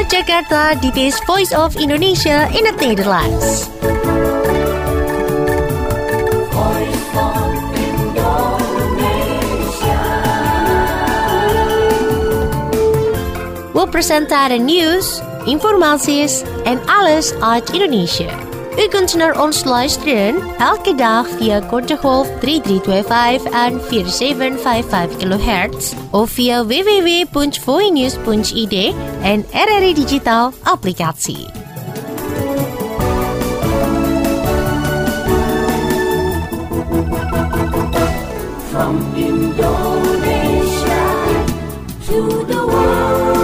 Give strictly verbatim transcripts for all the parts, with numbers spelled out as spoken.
Vanuit Jakarta, dit is Voice of Indonesia in het Nederlands. We presenteren nieuws, informaties en alles uit Indonesië. U kunt naar ons luisteren elke dag via kortegolf drie drie twee vijf en vier zeven vijf vijf kilohertz of via w w w punt voinews punt i d en R R I Digital applicatie. From Indonesia to the world.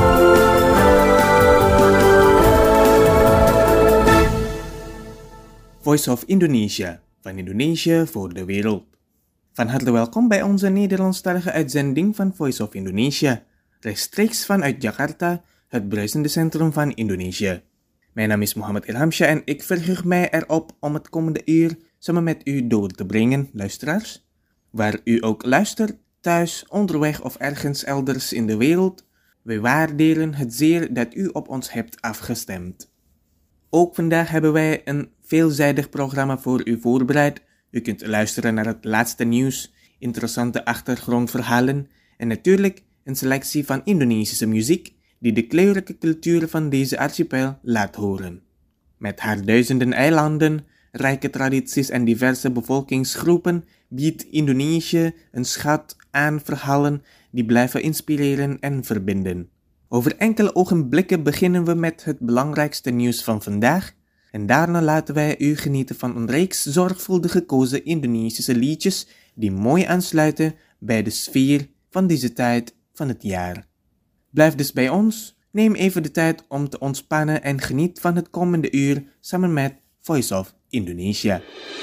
Voice of Indonesia, van Indonesië voor de wereld. Van harte welkom bij onze Nederlandstalige uitzending van Voice of Indonesia, rechtstreeks vanuit Jakarta, het bruisende centrum van Indonesië. Mijn naam is Mohammed Ilhamsha en ik verheug mij erop om het komende uur samen met u door te brengen, luisteraars. Waar u ook luistert, thuis, onderweg of ergens elders in de wereld, wij waarderen het zeer dat u op ons hebt afgestemd. Ook vandaag hebben wij een veelzijdig programma voor u voorbereid. U kunt luisteren naar het laatste nieuws, interessante achtergrondverhalen en natuurlijk een selectie van Indonesische muziek die de kleurrijke cultuur van deze archipel laat horen. Met haar duizenden eilanden, rijke tradities en diverse bevolkingsgroepen biedt Indonesië een schat aan verhalen die blijven inspireren en verbinden. Over enkele ogenblikken beginnen we met het belangrijkste nieuws van vandaag en daarna laten wij u genieten van een reeks zorgvuldig gekozen Indonesische liedjes die mooi aansluiten bij de sfeer van deze tijd van het jaar. Blijf dus bij ons, neem even de tijd om te ontspannen en geniet van het komende uur samen met Voice of Indonesia.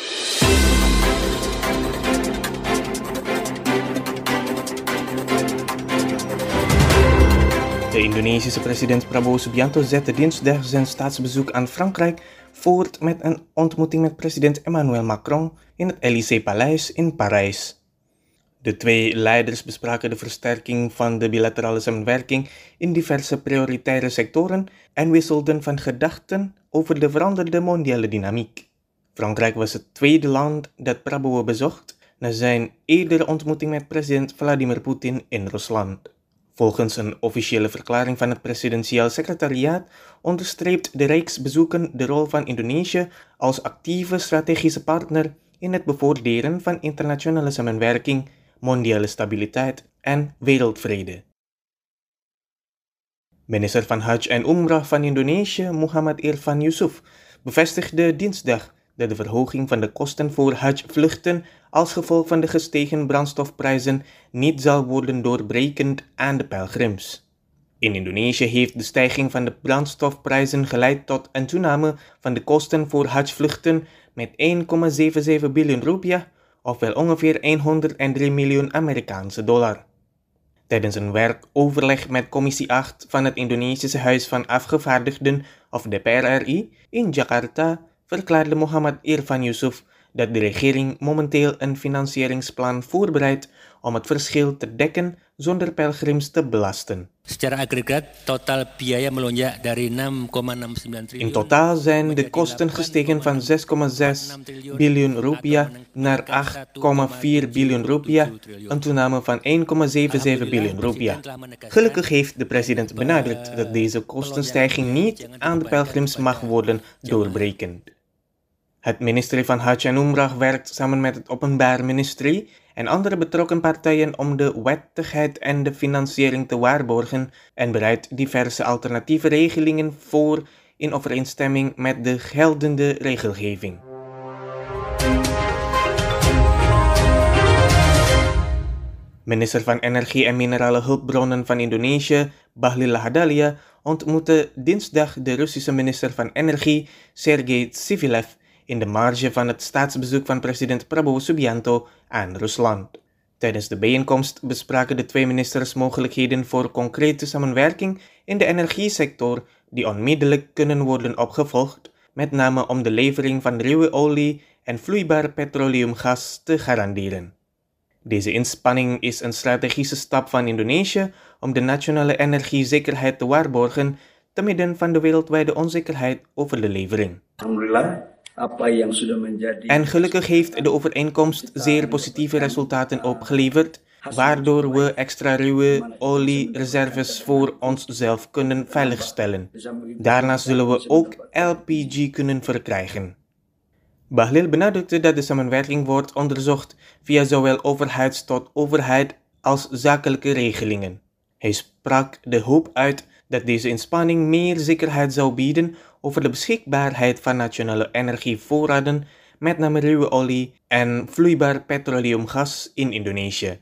De Indonesische president Prabowo Subianto zette dinsdag zijn staatsbezoek aan Frankrijk voort met een ontmoeting met president Emmanuel Macron in het Élysée-paleis in Parijs. De twee leiders bespraken de versterking van de bilaterale samenwerking in diverse prioritaire sectoren en wisselden van gedachten over de veranderde mondiale dynamiek. Frankrijk was het tweede land dat Prabowo bezocht na zijn eerdere ontmoeting met president Vladimir Poetin in Rusland. Volgens een officiële verklaring van het presidentieel secretariaat onderstreept de reeks bezoeken de rol van Indonesië als actieve strategische partner in het bevorderen van internationale samenwerking, mondiale stabiliteit en wereldvrede. Minister van Hajj en Umrah van Indonesië, Muhammad Irfan Yusuf, bevestigde dinsdag dat de verhoging van de kosten voor Hajj-vluchten als gevolg van de gestegen brandstofprijzen niet zal worden doorbrekend aan de pelgrims. In Indonesië heeft de stijging van de brandstofprijzen geleid tot een toename van de kosten voor Hajj-vluchten met één komma zevenenzeventig biljoen rupiah, ofwel ongeveer honderddrie miljoen Amerikaanse dollar. Tijdens een werkoverleg met Commissie acht van het Indonesische Huis van Afgevaardigden of D P R R I in Jakarta verklaarde Muhammad Irfan Yusuf dat de regering momenteel een financieringsplan voorbereidt om het verschil te dekken zonder pelgrims te belasten. Secara agregaat totaal biaya melonjak dari enam komma sembilan triliun. In totaal zijn de kosten gestegen van zes komma zes biljoen rupiah naar acht komma vier biljoen rupiah, een toename van één komma zevenenzeventig biljoen rupiah. Gelukkig heeft de president benadrukt dat deze kostenstijging niet aan de pelgrims mag worden doorbrekend. Het ministerie van Hajj en Umrah werkt samen met het Openbaar Ministerie en andere betrokken partijen om de wettigheid en de financiering te waarborgen en bereidt diverse alternatieve regelingen voor in overeenstemming met de geldende regelgeving. Minister van Energie en Minerale Hulpbronnen van Indonesië, Bahlil Lahadalia, ontmoette dinsdag de Russische minister van Energie, Sergei Tsivilev, in de marge van het staatsbezoek van president Prabowo Subianto aan Rusland. Tijdens de bijeenkomst bespraken de twee ministers mogelijkheden voor concrete samenwerking in de energiesector die onmiddellijk kunnen worden opgevolgd, met name om de levering van ruwe olie en vloeibaar petroleumgas te garanderen. Deze inspanning is een strategische stap van Indonesië om de nationale energiezekerheid te waarborgen, te midden van de wereldwijde onzekerheid over de levering. Alhamdulillah, apa yang sudah menjadi. En gelukkig heeft de overeenkomst zeer positieve resultaten opgeleverd, waardoor we extra ruwe oliereserves voor onszelf kunnen veiligstellen. Daarnaast zullen we ook L P G kunnen verkrijgen. Bahlil benadrukte dat de samenwerking wordt onderzocht via zowel overheids tot overheid als zakelijke regelingen. Hij sprak de hoop uit dat deze inspanning meer zekerheid zou bieden over de beschikbaarheid van nationale energievoorraden, met name ruwe olie en vloeibaar petroleumgas in Indonesië.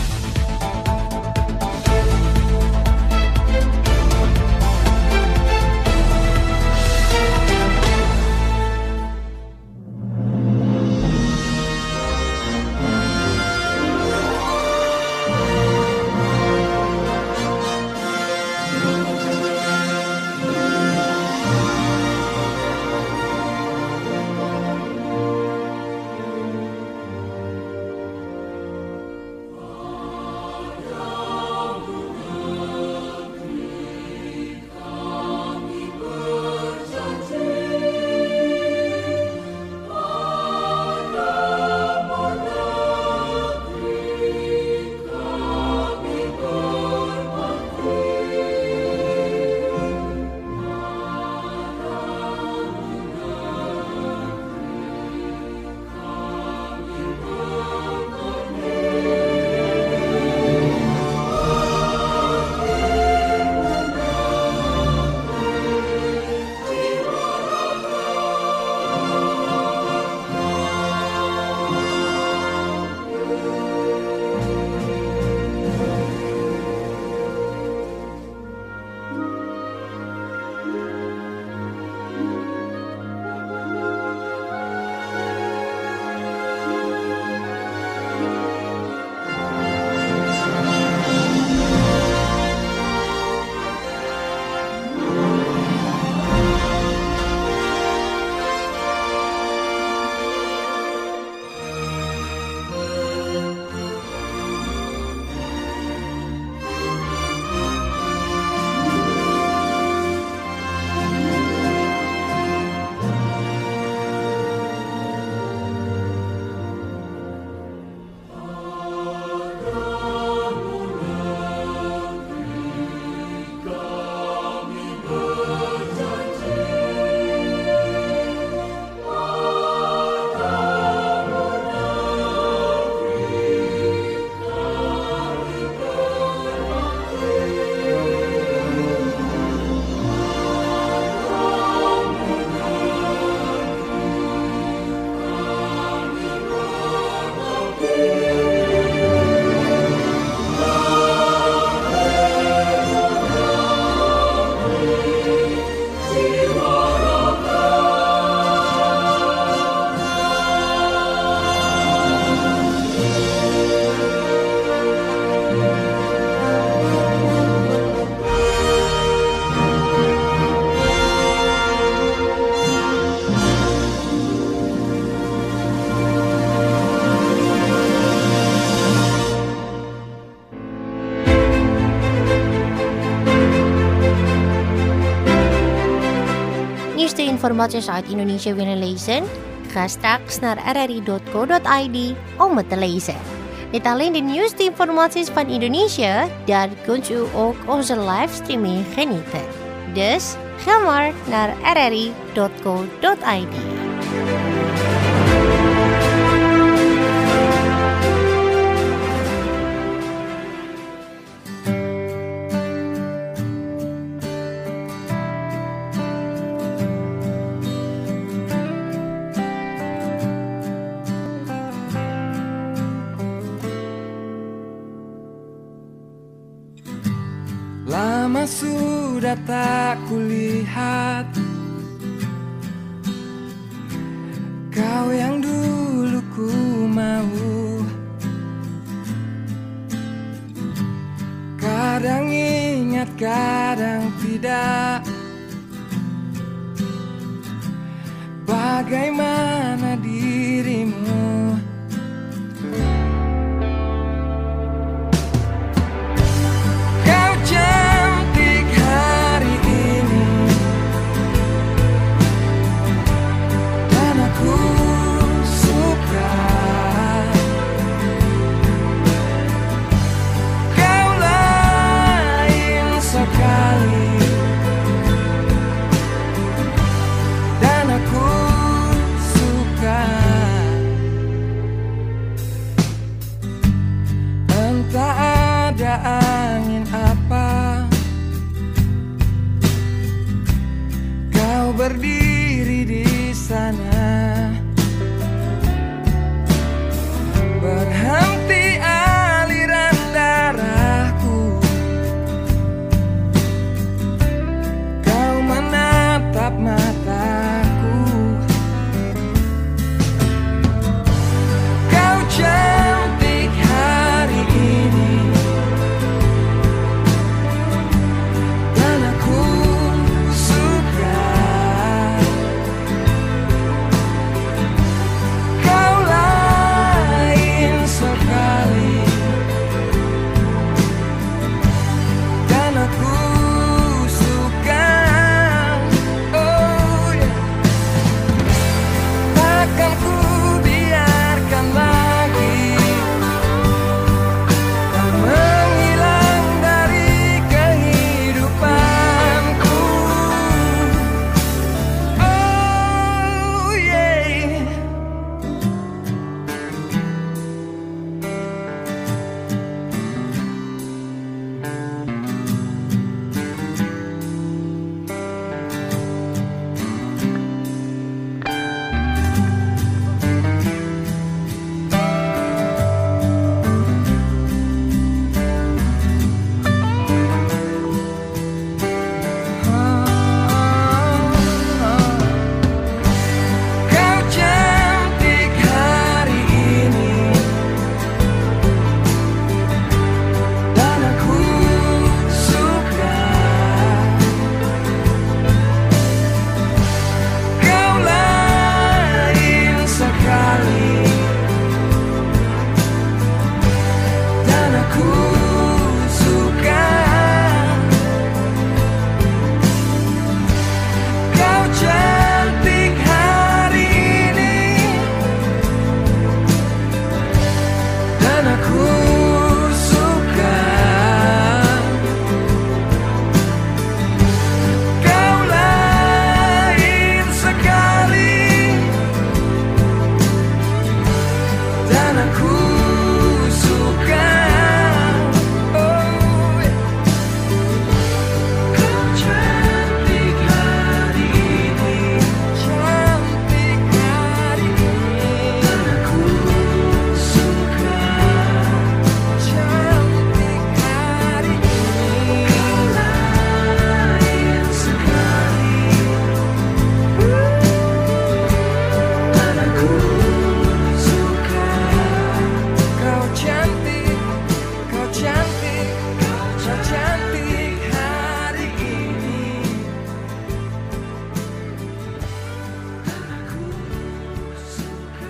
Nieuwste informaties uit Indonesië willen lezen? Ga straks naar r r i dot co dot i d om het te lezen. Niet alleen de nieuwste informaties van Indonesië, daar kunt u ook onze livestreaming genieten. Dus ga maar naar r r i dot co dot i d. Lama sudah tak kulihat kau yang dulu ku mau. Kadang ingat, kadang tidak. Bagaimana dirimu? Kau cantik hari ini, takkan ku biarkan lagi kau menghilang dari kehidupanku. Oh yeah. Kau cantik hari ini dan aku suka. Kau lain sekali dan aku suka. Kau cantik hari ini dan aku suka. Kau lain sekali dan aku suka. Oh, kau cantik hari ini, cantik hari ini, dan aku suka. Cantik hari ini, kau lain sekali, dan aku suka. Kau cantik, kau cantik, kau cantik hari ini. Dan aku suka.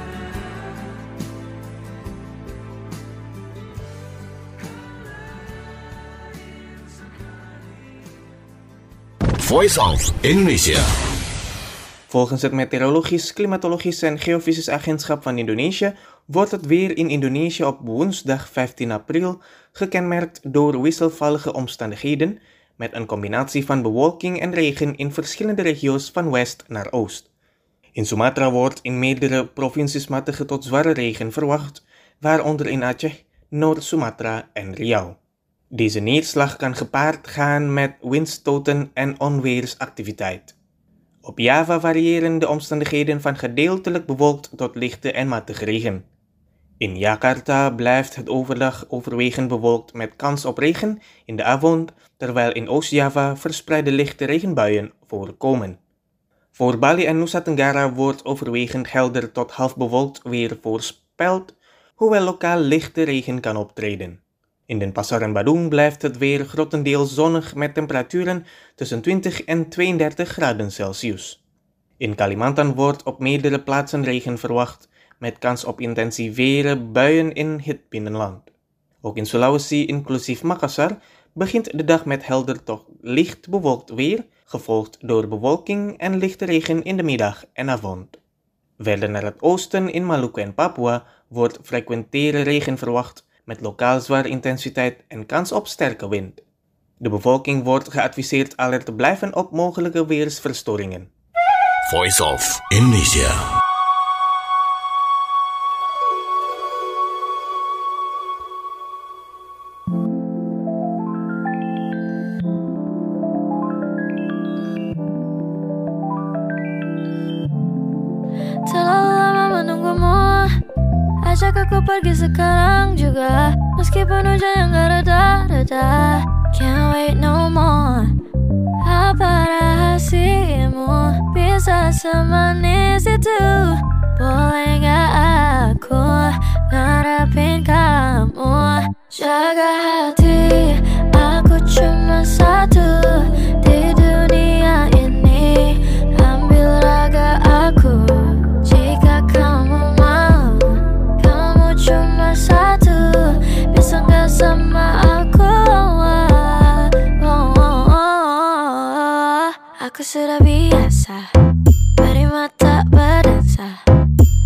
Voice of Indonesia. Volgens het Meteorologisch, Klimatologisch en Geofysisch Agentschap van Indonesië wordt het weer in Indonesië op woensdag vijftien april gekenmerkt door wisselvallige omstandigheden met een combinatie van bewolking en regen in verschillende regio's van west naar oost. In Sumatra wordt in meerdere provincies matige tot zware regen verwacht, waaronder in Aceh, Noord-Sumatra en Riau. Deze neerslag kan gepaard gaan met windstoten en onweersactiviteit. Op Java variëren de omstandigheden van gedeeltelijk bewolkt tot lichte en matige regen. In Jakarta blijft het overdag overwegend bewolkt met kans op regen in de avond, terwijl in Oost-Java verspreide lichte regenbuien voorkomen. Voor Bali en Nusa Tenggara wordt overwegend helder tot half bewolkt weer voorspeld, hoewel lokaal lichte regen kan optreden. In Denpasar en Badung blijft het weer grotendeels zonnig met temperaturen tussen twintig en tweeëndertig graden Celsius. In Kalimantan wordt op meerdere plaatsen regen verwacht, met kans op intensivere buien in het binnenland. Ook in Sulawesi, inclusief Makassar, begint de dag met helder tot licht bewolkt weer, gevolgd door bewolking en lichte regen in de middag en avond. Verder naar het oosten in Maluku en Papua wordt frequentere regen verwacht, met lokaal zware intensiteit en kans op sterke wind. De bevolking wordt geadviseerd alert te blijven op mogelijke weersverstoringen. Voice of Indonesia. Terlalu lama menunggumu, ajak aku pergi sekarang juga, meskipun hujan yang gak reda-reda. Can't wait no more. Apa rahasiamu bisa semanis itu? Boleh gak aku ngarepin kamu? Jaga hati, aku cuma satu di dunia ini. Ambil raga aku jika kamu mau. Kamu cuma satu, bisa gak sama aku? Oh, oh, oh. Aku sudah biasa, beri mata berdansa.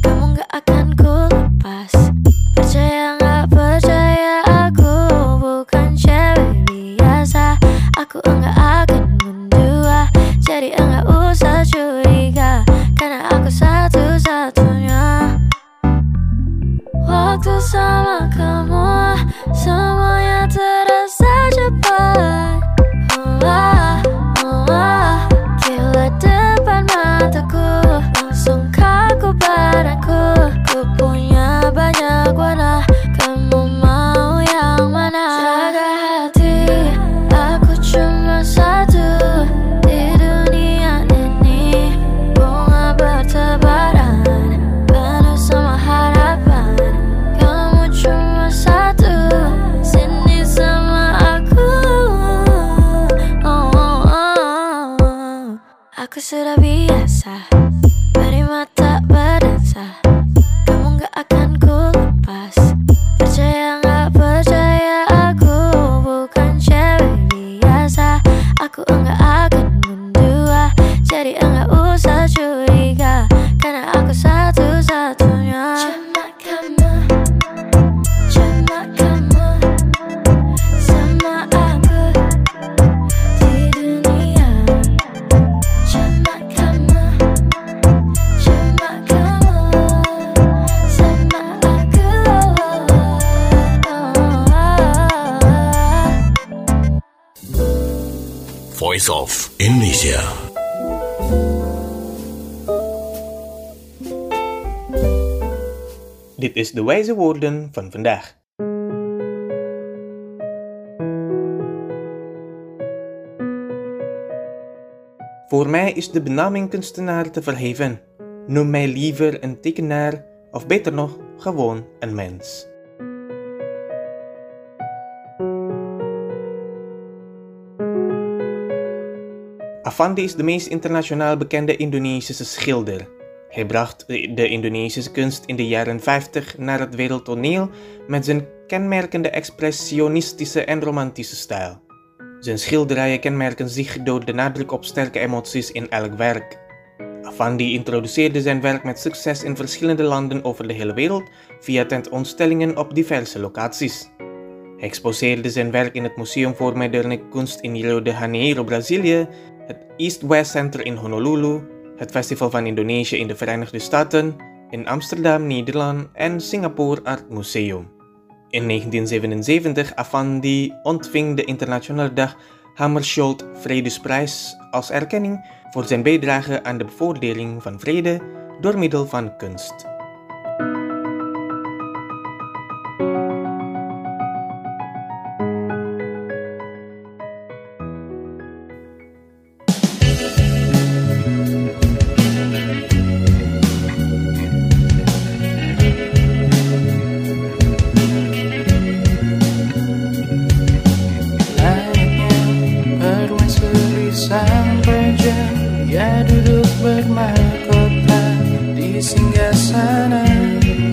waktu sama kamu, semuanya terasa cepat. Oh, ah, oh, ah. Kilat depan mataku, langsung kaku badanku. Ku punya banyak warna, kamu mau yang mana? Jaga hati, aku cuma satu di dunia ini. Bunga bertebaran, penuh sama harapan. Kamu cuma satu, sini sama aku. Oh, oh, oh. Aku sudah biasa beri mata berdansa, kamu gak akan ku lepas. Percaya gak percaya, aku bukan cewek biasa. Aku enggak akan mendua, jadi enggak usah curiga, karena aku satu-satunya. Cuma kamu, cuma kamu sama aku di dunia. Cuma kamu, cuma kamu sama aku. Voice of Indonesia. Dit is de wijze woorden van vandaag. Voor mij is de benaming kunstenaar te verheven. Noem mij liever een tekenaar, of beter nog, gewoon een mens. Affandi is de meest internationaal bekende Indonesische schilder. Hij bracht de Indonesische kunst in de jaren vijftig naar het wereldtoneel met zijn kenmerkende expressionistische en romantische stijl. Zijn schilderijen kenmerken zich door de nadruk op sterke emoties in elk werk. Affandi introduceerde zijn werk met succes in verschillende landen over de hele wereld via tentoonstellingen op diverse locaties. Hij exposeerde zijn werk in het Museum voor Moderne Kunst in Rio de Janeiro, Brazilië, het East-West Center in Honolulu, het Festival van Indonesië in de Verenigde Staten, in Amsterdam, Nederland en Singapore Art Museum. In negentien zevenenzeventig Affandi ontving de internationale dag Hammarskjöld Vredesprijs als erkenning voor zijn bijdrage aan de bevordering van vrede door middel van kunst. Ya duduk bermahkota di singgah sana.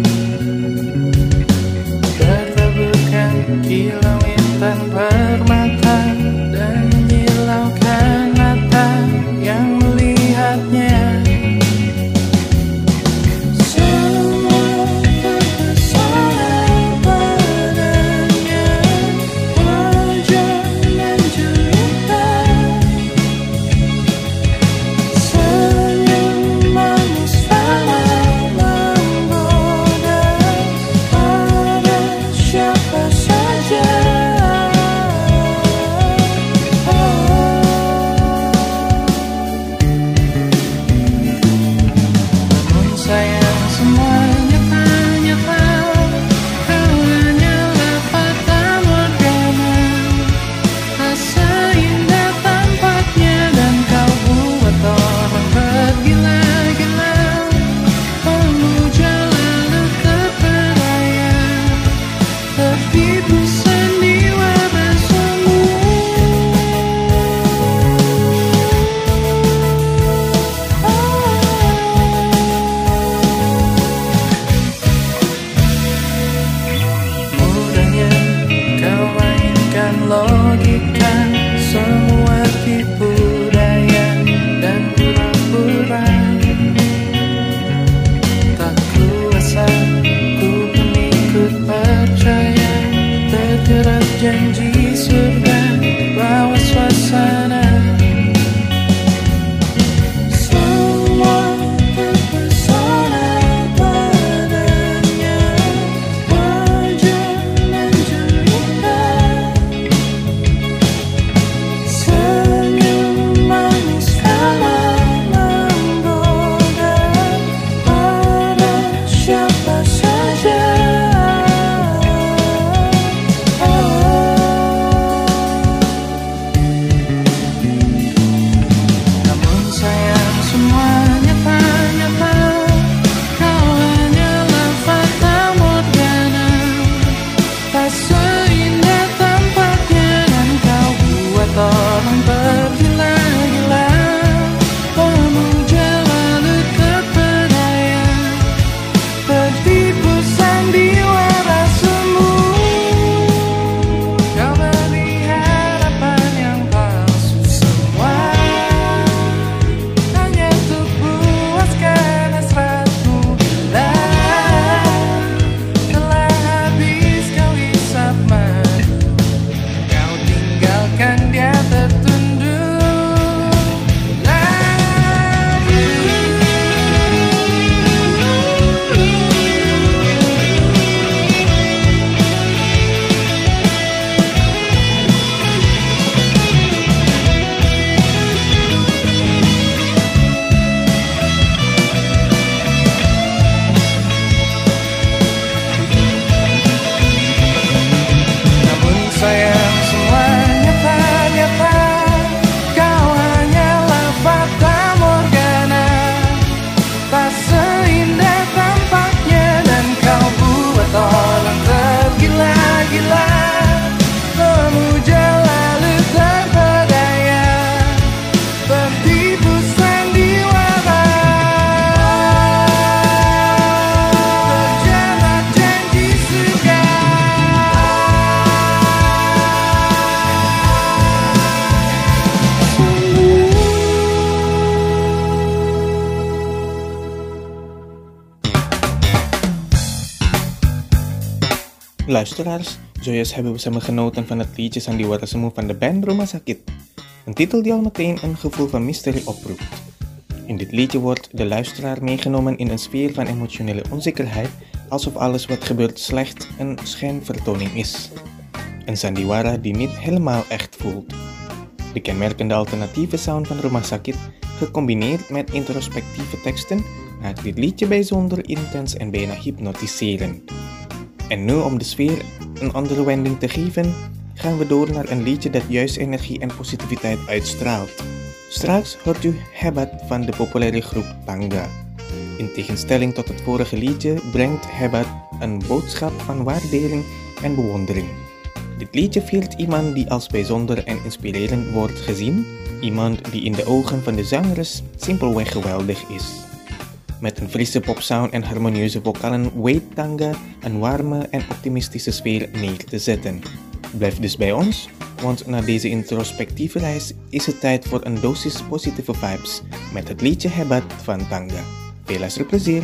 Luisteraars, zojuist hebben we samen genoten van het liedje Sandiwara Semu van de band Rumah Sakit. Een titel die al meteen een gevoel van mysterie oproept. In dit liedje wordt de luisteraar meegenomen in een sfeer van emotionele onzekerheid, alsof alles wat gebeurt slecht een schijnvertoning is. Een Sandiwara die niet helemaal echt voelt. De kenmerkende alternatieve sound van Rumah Sakit, gecombineerd met introspectieve teksten, maakt dit liedje bijzonder intens en bijna hypnotiserend. En nu om de sfeer een andere wending te geven, gaan we door naar een liedje dat juist energie en positiviteit uitstraalt. Straks hoort u Hebat van de populaire groep Tangga. In tegenstelling tot het vorige liedje brengt Hebat een boodschap van waardering en bewondering. Dit liedje viert iemand die als bijzonder en inspirerend wordt gezien, iemand die in de ogen van de zangeres simpelweg geweldig is. Met een frisse popsound en harmonieuze vocalen weet Tangga een warme en optimistische sfeer neer te zetten. Blijf dus bij ons, want na deze introspectieve reis is het tijd voor een dosis positieve vibes met het liedje Hebat van Tangga. Veel luisterplezier!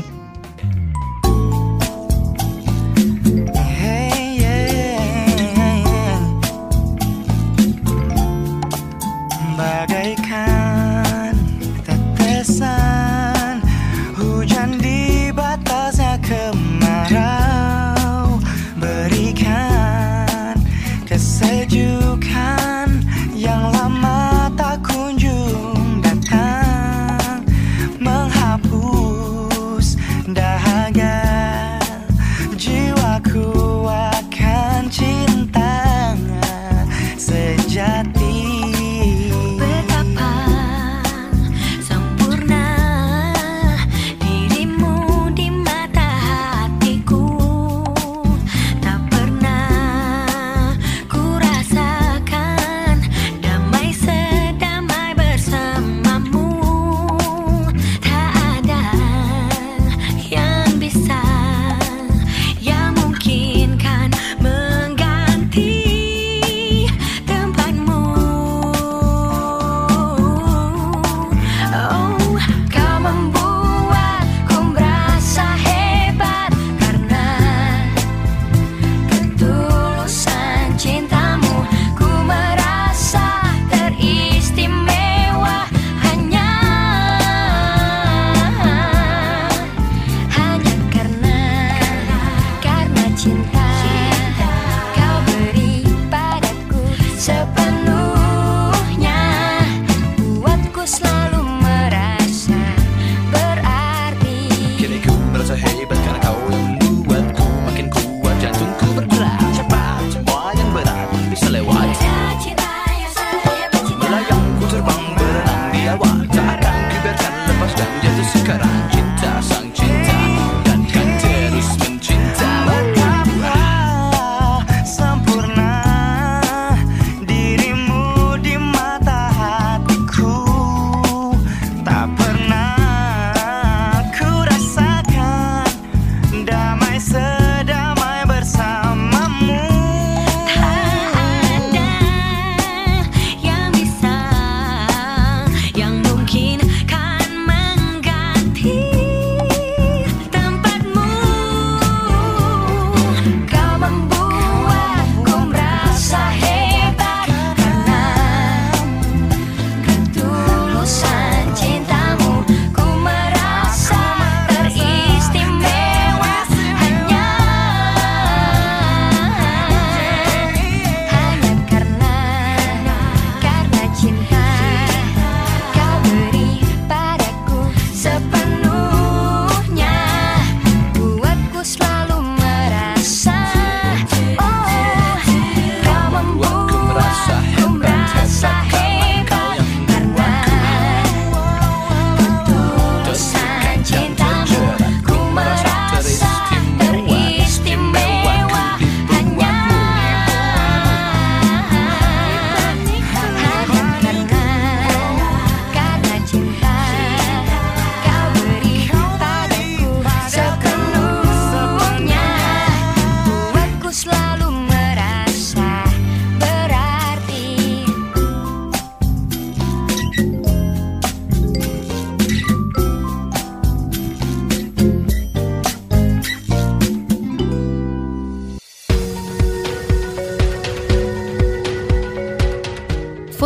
Bagaikan tetesan hujan di batasnya kemarau, berikan kesejukan yang lama tak kunjung datang, menghapus dahaga jiwaku akan cinta sejati. Sempurna dirimu di mata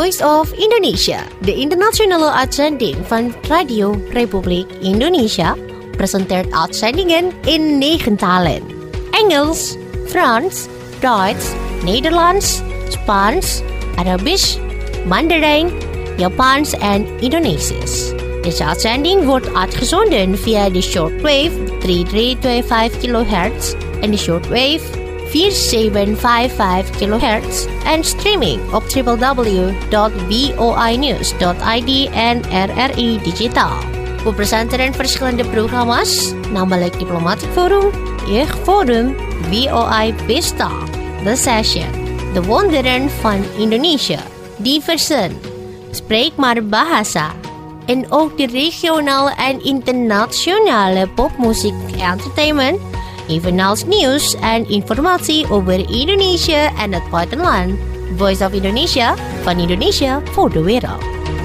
Voice of Indonesia, de internationale uitzending van Radio Republiek Indonesia, presenteert uitzendingen in negen talen. Engels, Frans, Duits, Nederlands, Spaans, Arabisch, Mandarijn, Japans en Indonesisch. Deze uitzending wordt uitgezonden via de shortwave drie drie twee vijf kilohertz en de shortwave vier zeven vijf vijf kilohertz en streaming op w w w dot voinews dot i d en R R I Digitaal. We presenteren verschillende programma's, namelijk Diplomatic Forum, Jeugdforum, V O I Pesta, The Session, De Wonderen van Indonesië, Diversen, Spreek maar Bahasa, en ook de regionale en internationale popmuziek entertainment, evenals nieuws en informatie over Indonesië en het buitenland. Voice of Indonesia, van Indonesië voor de wereld.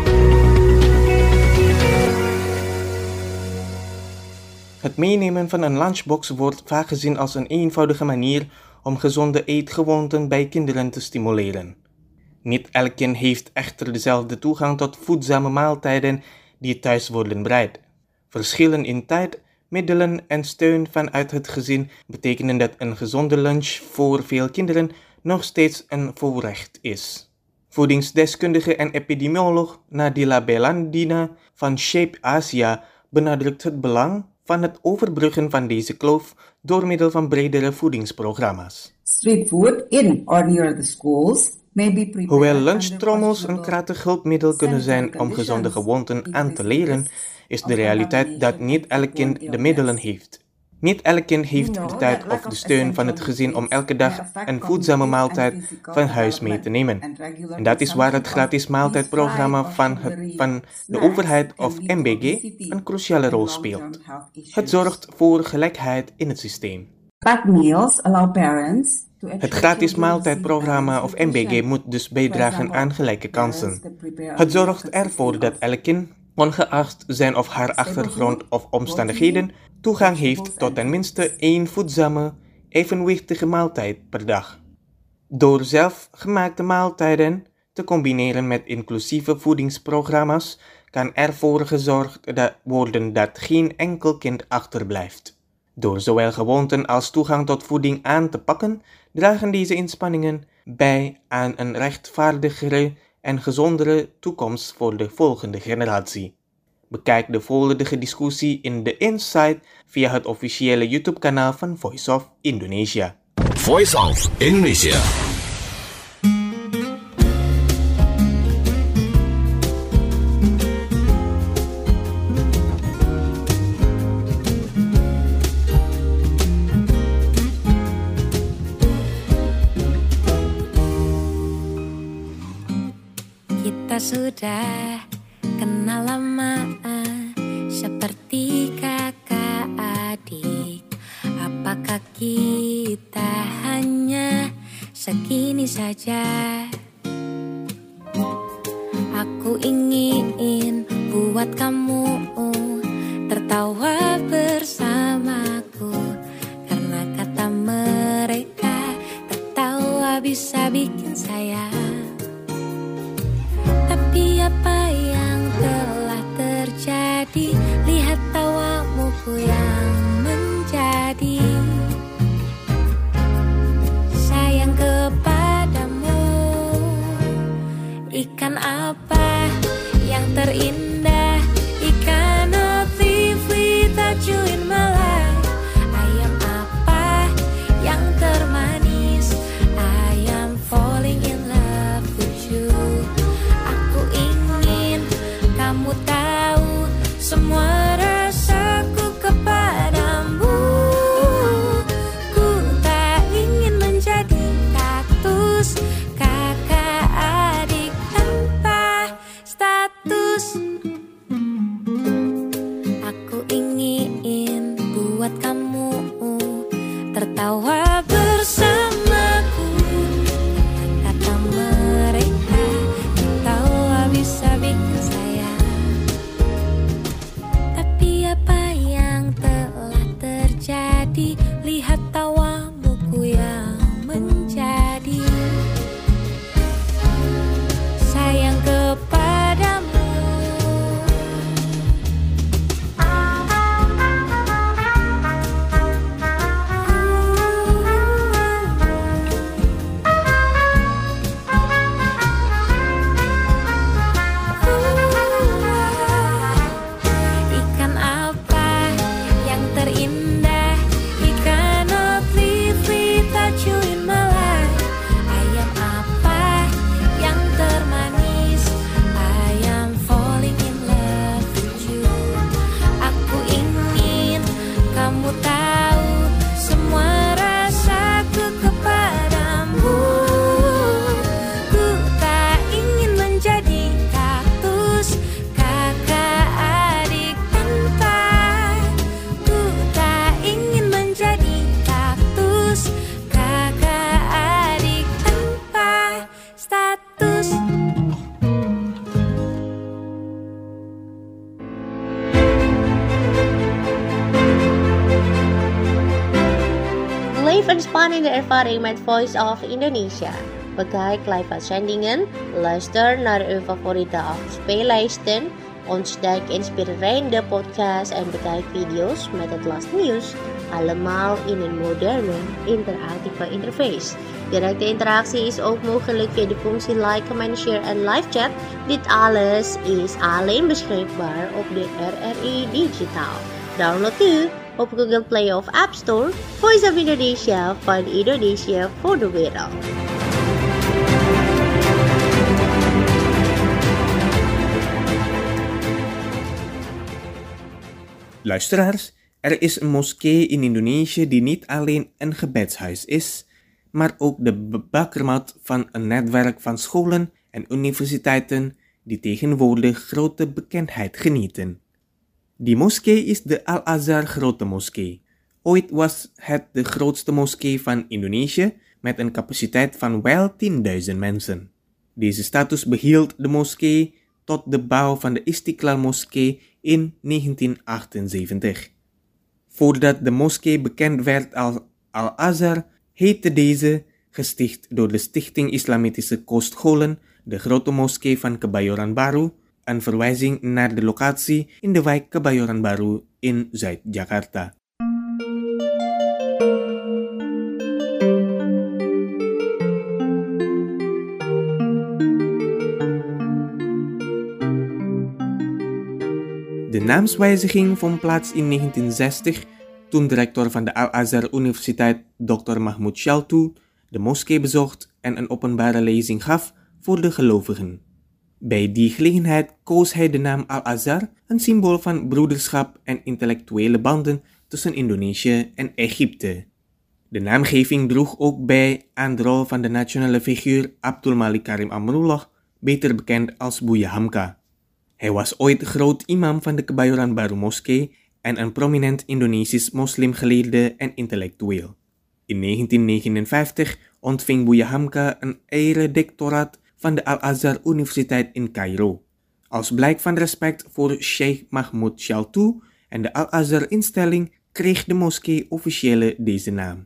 Het meenemen van een lunchbox wordt vaak gezien als een eenvoudige manier om gezonde eetgewoonten bij kinderen te stimuleren. Niet elk kind heeft echter dezelfde toegang tot voedzame maaltijden die thuis worden bereid. Verschillen in tijd, middelen en steun vanuit het gezin betekenen dat een gezonde lunch voor veel kinderen nog steeds een voorrecht is. Voedingsdeskundige en epidemioloog Nadila Belandina van Shape Asia benadrukt het belang van het overbruggen van deze kloof door middel van bredere voedingsprogramma's. Street food in or near the schools may be prepared. Hoewel lunchtrommels een krachtig hulpmiddel kunnen zijn om gezonde gewoonten aan te leren, is de realiteit dat niet elk kind de middelen heeft. Niet elk kind heeft de tijd of de steun van het gezin om elke dag een voedzame maaltijd van huis mee te nemen. En dat is waar het gratis maaltijdprogramma van, het, van de overheid of M B G een cruciale rol speelt. Het zorgt voor gelijkheid in het systeem. Het gratis maaltijdprogramma of M B G moet dus bijdragen aan gelijke kansen. Het zorgt ervoor dat elk kind, ongeacht zijn of haar achtergrond of omstandigheden, toegang heeft tot ten minste één voedzame, evenwichtige maaltijd per dag. Door zelfgemaakte maaltijden te combineren met inclusieve voedingsprogramma's kan ervoor gezorgd worden dat geen enkel kind achterblijft. Door zowel gewoonten als toegang tot voeding aan te pakken, dragen deze inspanningen bij aan een rechtvaardigere en gezondere toekomst voor de volgende generatie. Bekijk de volledige discussie in de Insight via het officiële YouTube-kanaal van Voice of Indonesia. Voice of Indonesia. Kita sudah kenal lama, seperti kakak adik. Apakah kita hanya segini saja? Aku ingin buat kamu tertawa bersamaku, karena kata mereka tertawa bisa bikin sayang. Tapi apa yang telah terjadi? Lihat tawamu yang menjadi sayang kepadamu. Ikan apa yang terindah? Ikan Otivli tajuin malai. Ayam apa yang termanis? I am falling in love with you. Aku ingin kamu tahu semua rasaku kepadamu. Ku tak ingin menjadi kaktus, kakak adik tanpa status. Aku ingin buat kamu tertawa bersamaku, karena kata mereka tertawa bisa bikin sayang. Tapi apa yang telah terjadi? Lihat tawamu yang menjadi sayang Beleef een spannende ervaring met Voice of Indonesia. Bekijk live uitzendingen, luister naar uw favoriete afspeellijsten, ontdek inspirerende podcasts en bekijk video's met het laatste nieuws. Allemaal in een moderne, interactieve interface. Directe interactie is ook mogelijk via de functie like, comment, share en live chat. Dit alles is alleen beschikbaar op de R R I Digitaal. Download nu op Google Play of App Store. Voice of Indonesia van Indonesia voor de wereld. Luisteraars, er is een moskee in Indonesië die niet alleen een gebedshuis is, maar ook de bakermat van een netwerk van scholen en universiteiten die tegenwoordig grote bekendheid genieten. Die moskee is de Al-Azhar Grote Moskee. Ooit was het de grootste moskee van Indonesië met een capaciteit van wel tienduizend mensen. Deze status behield de moskee tot de bouw van de Istiqlal Moskee in negentien achtenzeventig. Voordat de moskee bekend werd als Al-Azhar, heette deze, gesticht door de Stichting Islamitische Kostscholen, de Grote Moskee van Kebayoran Baru, een verwijzing naar de locatie in de wijk Kebayoran Baru in Zuid-Jakarta. De naamswijziging vond plaats in negentien zestig toen de rector van de Al-Azhar Universiteit, dokter Mahmoud Shaltut, de moskee bezocht en een openbare lezing gaf voor de gelovigen. Bij die gelegenheid koos hij de naam Al-Azhar, een symbool van broederschap en intellectuele banden tussen Indonesië en Egypte. De naamgeving droeg ook bij aan de rol van de nationale figuur Abdul Malik Karim Amrullah, beter bekend als Buya Hamka. Hij was ooit groot imam van de Kebayoran Baru Moskee en een prominent Indonesisch moslimgeleerde en intellectueel. In negentien negenenvijftig ontving Buya Hamka een eredoctoraat van de Al-Azhar Universiteit in Cairo. Als blijk van respect voor Sheikh Mahmoud Shaltut en de Al-Azhar instelling kreeg de moskee officiële deze naam.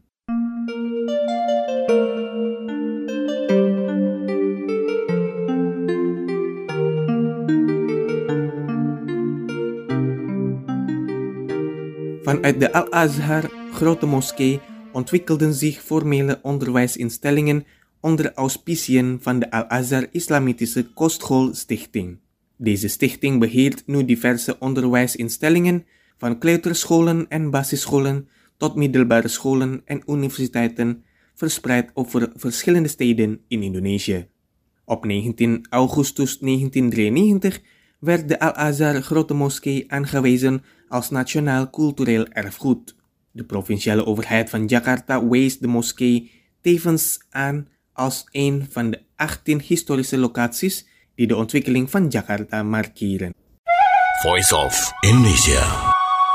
Vanuit de Al-Azhar Grote Moskee ontwikkelden zich formele onderwijsinstellingen onder auspiciën van de Al-Azhar Islamitische Kostschoolstichting. Deze stichting beheert nu diverse onderwijsinstellingen, van kleuterscholen en basisscholen tot middelbare scholen en universiteiten, verspreid over verschillende steden in Indonesië. Op negentien augustus negentien drieënnegentig werd de Al-Azhar Grote Moskee aangewezen als nationaal cultureel erfgoed. De provinciale overheid van Jakarta wees de moskee tevens aan als een van de achttien historische locaties die de ontwikkeling van Jakarta markeren. Voice of Indonesia.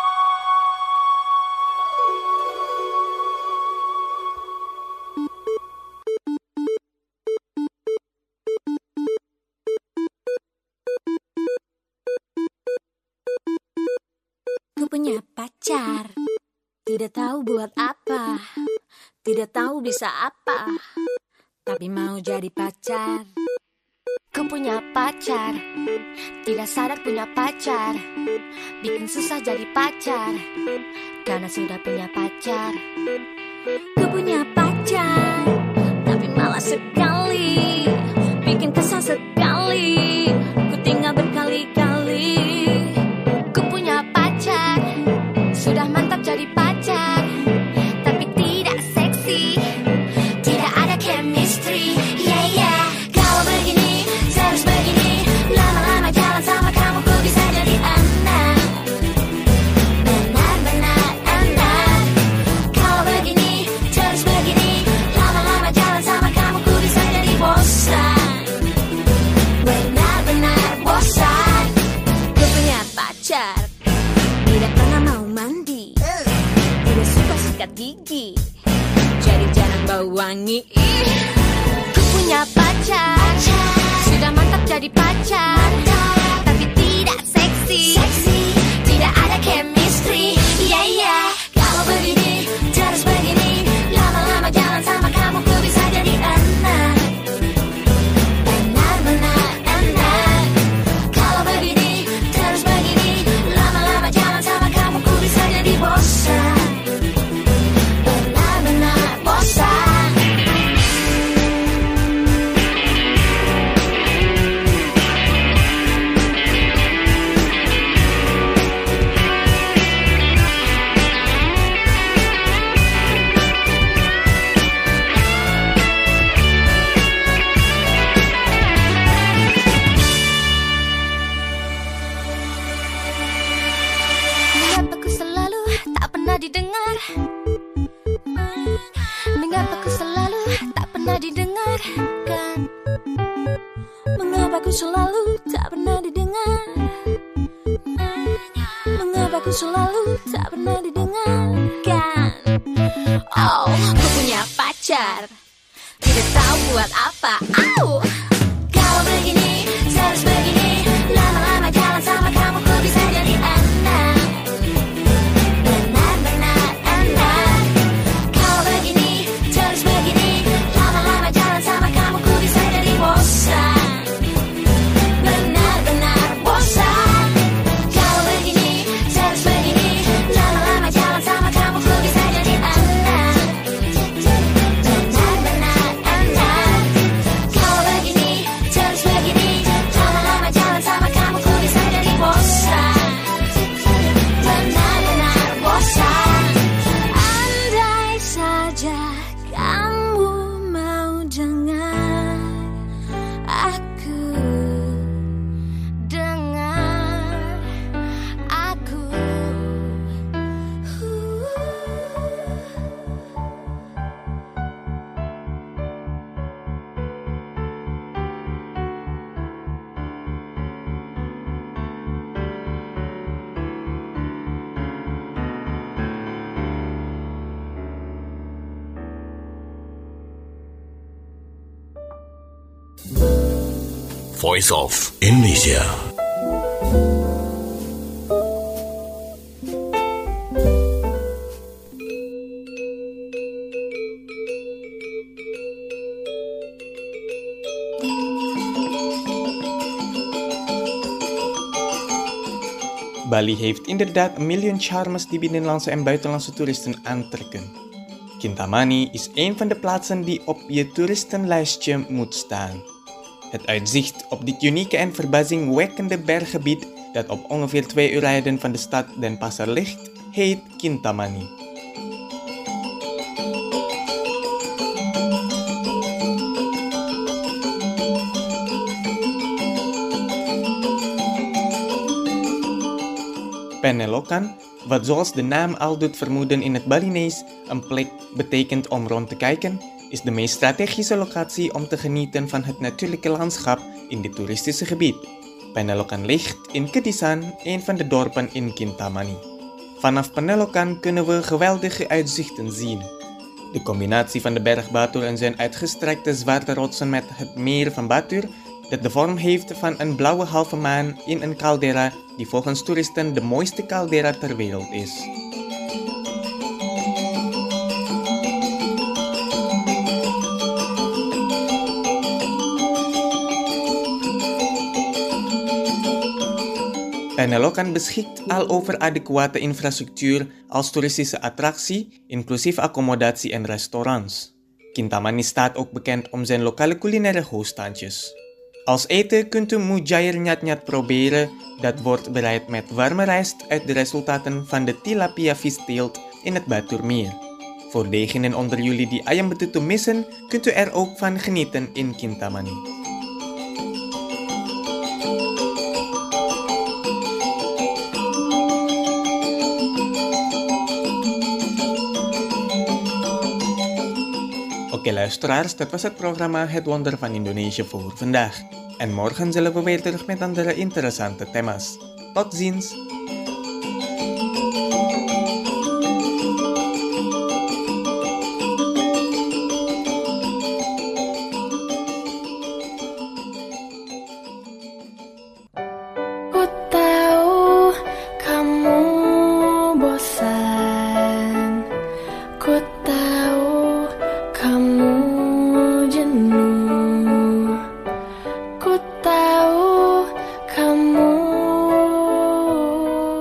Ku punya pacar, tidak tahu buat apa, tidak tahu bisa apa, tapi mau jadi pacar. Ku punya pacar, tidak sadar punya pacar, bikin susah jadi pacar, karena sudah punya pacar. Ku punya pacar, tapi malas sekali, bikin kesal sekali, ku tinggal berkali-kali. Ku punya pacar, sudah mantap jadi pacar, tapi tidak seksi, tidak ada chemistry. Yeah yeah, kalau begini terus begini, lama-lama jalan sama kamu ku bisa jadi anak, benar-benar anak. Kalau begini terus begini, lama-lama jalan sama kamu ku bisa jadi bosan, benar-benar bosan. Ku punya pacar, tidak pernah mau mandi, tidak suka sikat gigi, jadi jarang bau wangi. Ku punya pacar, sudah mantap jadi pacar, tapi tidak seksi, tidak ada chemistry. Yeah yeah, kalau begini terus begini, lama Oh, ku punya pacar, tidak tahu buat apa. Au. Kalau begini, terus begini, lama-lama jalan sama kamu, ku bisa jadi anak. Benar-benar anak. Kalau begini, terus begini, lama-lama jalan sama kamu, ku bisa jadi bosan. Benar-benar bosan. Kalau begini, terus begini, lama-lama jalan sama kamu, ku bisa jadi anak. Benar-benar anak. Kalau begini, terus begini, lama-lama jalan sama kamu, ku bisa jadi bosan. Benar-benar bosan. Andai saja kamu mau dengar aku, dengar aku. Voice of Indonesia. Bali heeft inderdaad een miljoen charmes die binnenlandse en buitenlandse toeristen aantrekken. Kintamani is een van de plaatsen die op je toeristenlijstje moet staan. Het uitzicht op dit unieke en verbazingwekkende berggebied dat op ongeveer twee uur rijden van de stad Denpasar ligt, heet Kintamani. Penelokan, wat zoals de naam al doet vermoeden in het Balinees een plek betekent om rond te kijken, is de meest strategische locatie om te genieten van het natuurlijke landschap in dit toeristische gebied. Penelokan ligt in Kedisan, een van de dorpen in Kintamani. Vanaf Penelokan kunnen we geweldige uitzichten zien. De combinatie van de berg Batur en zijn uitgestrekte zwarte rotsen met het meer van Batur, dat de vorm heeft van een blauwe halve maan in een caldera die volgens toeristen de mooiste caldera ter wereld is. Penelokan beschikt al over adequate infrastructuur als toeristische attractie, inclusief accommodatie en restaurants. Kintamani staat ook bekend om zijn lokale culinaire hoogstandjes. Als eten kunt u mujair nyat-nyat proberen, dat wordt bereid met warme rijst uit de resultaten van de tilapia visteelt in het Baturmeer. Voor degenen onder jullie die ayam betutu missen, kunt u er ook van genieten in Kintamani. Oké luisteraars, dat was het programma Het Wonder van Indonesië voor vandaag. En morgen zullen we weer terug met andere interessante thema's. Tot ziens! Ku tahu kamu bosan, ku tahu kamu jenuh, ku tahu kamu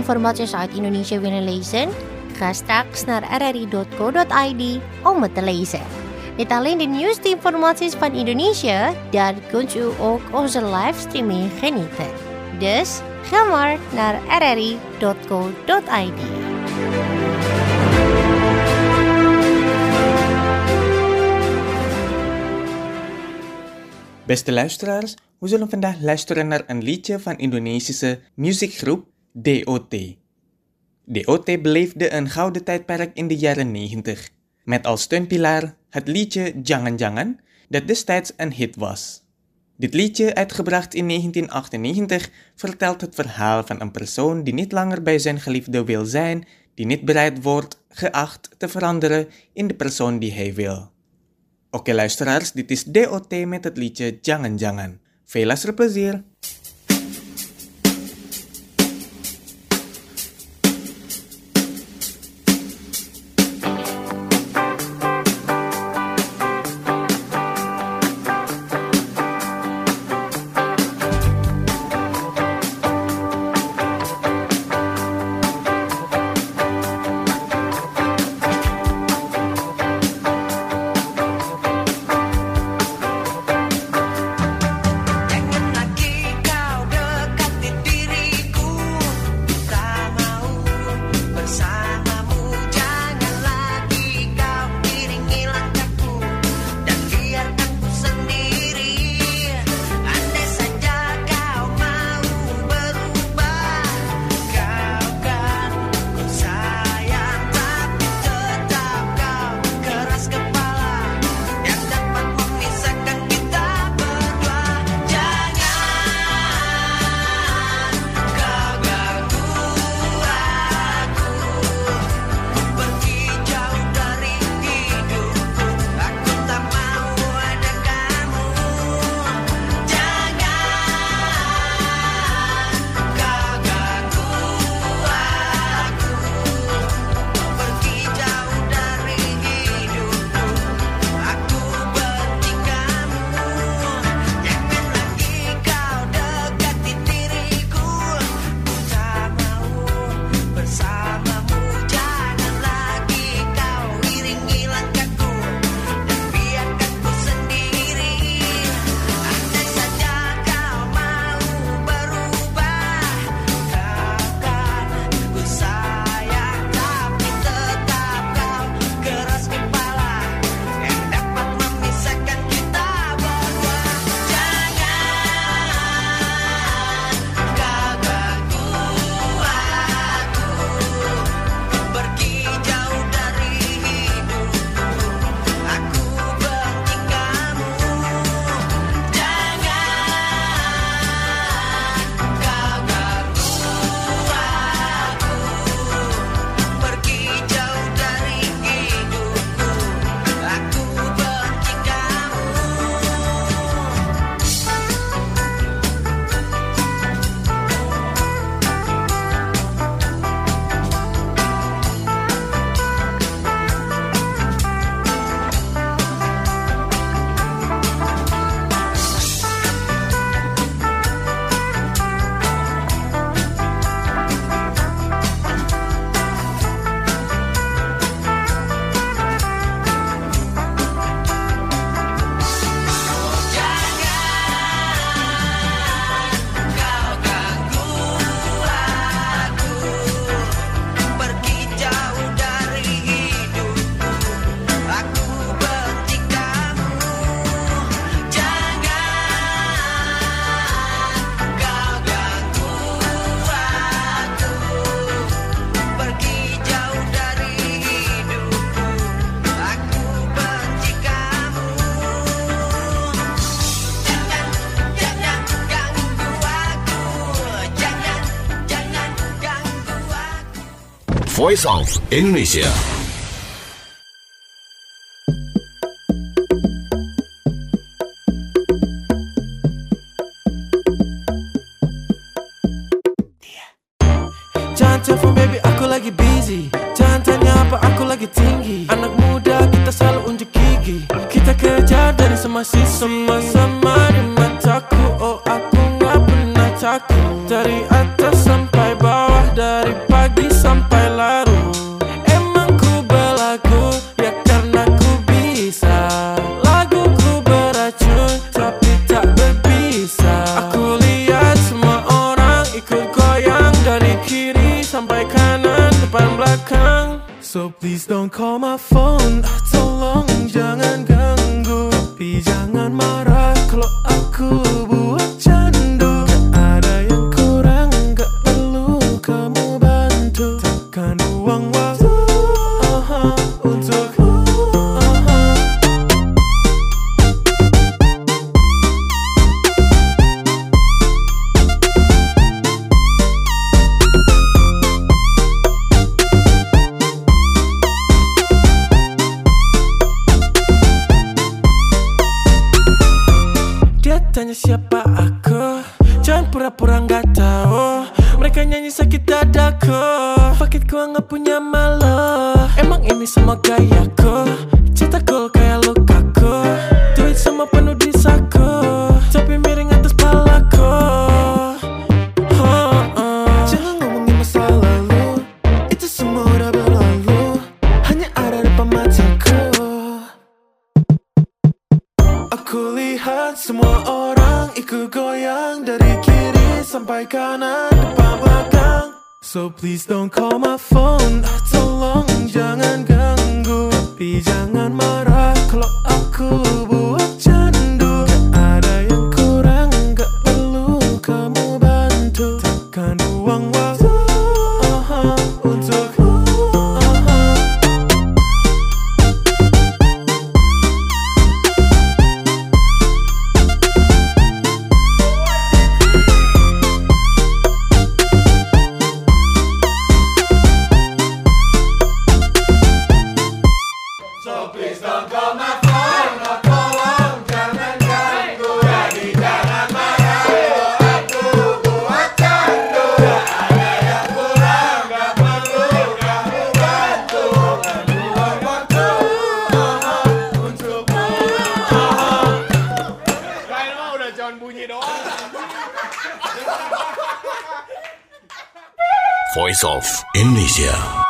informaties uit Indonesië willen lezen? Ga straks naar r r i dot co dot i d om het te lezen. Niet alleen de nieuwste informaties van Indonesië, dan kunt u ook onze livestreaming genieten. Dus ga maar naar r r i dot co dot i d. Beste luisteraars, we zullen vandaag luisteren naar een liedje van Indonesische muziekgroep D O T. D O T beleefde een gouden tijdperk in de jaren negentig, met als steunpilaar het liedje Jangan Jangan, dat destijds een hit was. Dit liedje, uitgebracht in negentien achtennegentig, vertelt het verhaal van een persoon die niet langer bij zijn geliefde wil zijn, die niet bereid wordt geacht te veranderen in de persoon die hij wil. Oké luisteraars, dit is D O T met het liedje Jangan Jangan. Veel luisterplezier! Voice of Indonesia. Jangan telepon baby, aku lagi busy. Jangan tanya apa, aku lagi tinggi. Anak muda kita selalu unjuk gigi. Kita kejar dari semua sisi, sama-sama di mataku. Oh aku gak pernah takut. Dari atas sampai bawah, dari sampai larut. Emang ku belagu, ya karena ku bisa. Laguku beracun, tapi tak berbisa. Aku lihat semua orang ikut goyang dari kiri sampai kanan, depan belakang. So please don't call my phone, tolong jangan ganggu. Tapi jangan marah kalau aku buat candu. Gak ada yang kurang, gak perlu kamu bantu. Takkan buang waktu uh-huh, untuk uh-huh. Dia tanya siapa aku, jangan pura-pura gak tahu. Mereka nyanyi sakit dadaku, fuck it, gua gak punya malu. Emang ini semua gayaku, cinta cool kayak lukaku. Duit semua penuh di saku, tapi miring atas palaku. oh, oh. Jangan ngomongin masa lalu, itu semua udah berlalu. Hanya ada depan mataku. Aku lihat semua orang ikut goyang dari kiri sampai kanan, depan belakang. So please don't call my phone, tolong jangan ganggu. Tapi jangan marah kalau aku buat candu. Gak ada yang kurang, gak perlu kamu bantu. Takkan buang waktu uh-huh, untuk uh-huh. So please don't call my phone, oh, tolong jangan ganggu. Jadi jangan marah kalau aku buat candu. Gak ada yang kurang, gak perlu kamu bantu. Takkan buang waktu uh-huh, untukmu uh-huh. Kalian mah udah jangan bunyi doang. Voice of Indonesia.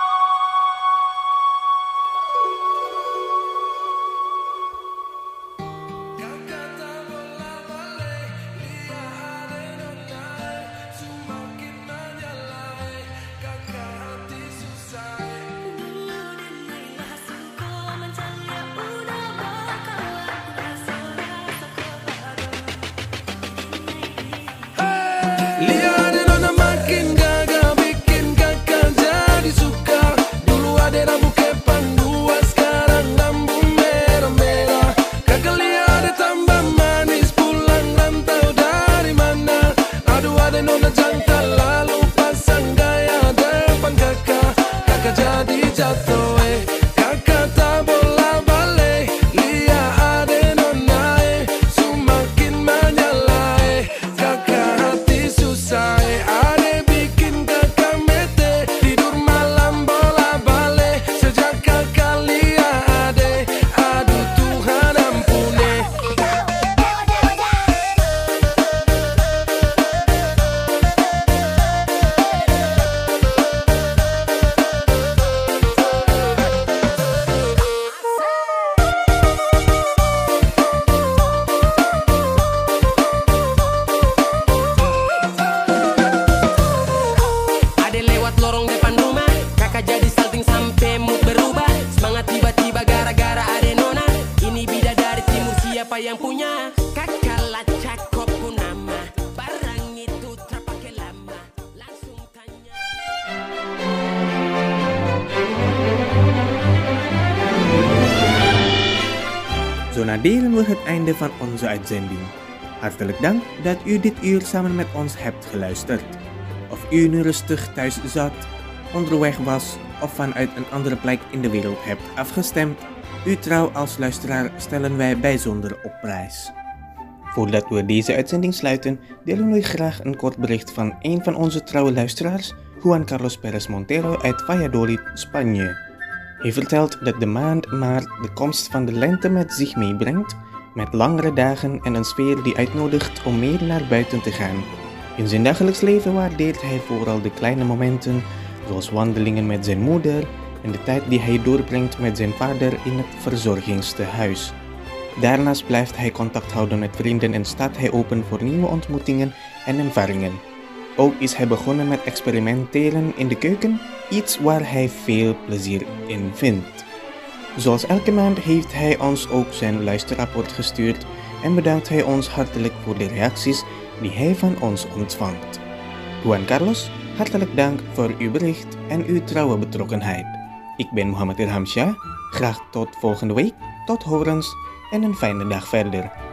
Lihat nona makin gagal, bikin kakak jadi suka. Dulu ada rambut kepang dua, sekarang rambut merah-merah. Kakak lihat tambah manis, pulang rantau dari mana. Aduh ada nona jantan, lalu pasang gaya depan kakak. Kakak jadi jatuh eh, kakak tak bola balik. Lihat ada nona eh, semakin menyala eh. Kakak hati susah eh, ada bikin kakak mete. Tidur malam bola balik, sejak kakak lihat eh. Aduh Tuhan ampuni. Ada lewat lorong depan rumah, kakak jadi salting sampai mood berubah. Semangat tiba-tiba gara-gara ada nona. Ini bidadari timur, siapa yang punya? Kakak lacak kopu nama, barang itu terpakai lama. Langsung tanya. Zona delen we het einde van onze uitzending. Hartelijk dank dat u dit uur samen met ons hebt geluisterd. Of u nu rustig thuis zat, onderweg was of vanuit een andere plek in de wereld hebt afgestemd, uw trouw als luisteraar stellen wij bijzonder op prijs. Voordat we deze uitzending sluiten, delen we graag een kort bericht van een van onze trouwe luisteraars, Juan Carlos Perez Montero uit Valladolid, Spanje. Hij vertelt dat de maand maart de komst van de lente met zich meebrengt, met langere dagen en een sfeer die uitnodigt om meer naar buiten te gaan. In zijn dagelijks leven waardeert hij vooral de kleine momenten zoals wandelingen met zijn moeder en de tijd die hij doorbrengt met zijn vader in het verzorgingstehuis. Daarnaast blijft hij contact houden met vrienden en staat hij open voor nieuwe ontmoetingen en ervaringen. Ook is hij begonnen met experimenteren in de keuken, iets waar hij veel plezier in vindt. Zoals elke maand heeft hij ons ook zijn luisterrapport gestuurd en bedankt hij ons hartelijk voor de reacties die hij van ons ontvangt. Juan Carlos, hartelijk dank voor uw bericht en uw trouwe betrokkenheid. Ik ben Mohammed Ilham Shah, graag tot volgende week, tot horens en een fijne dag verder.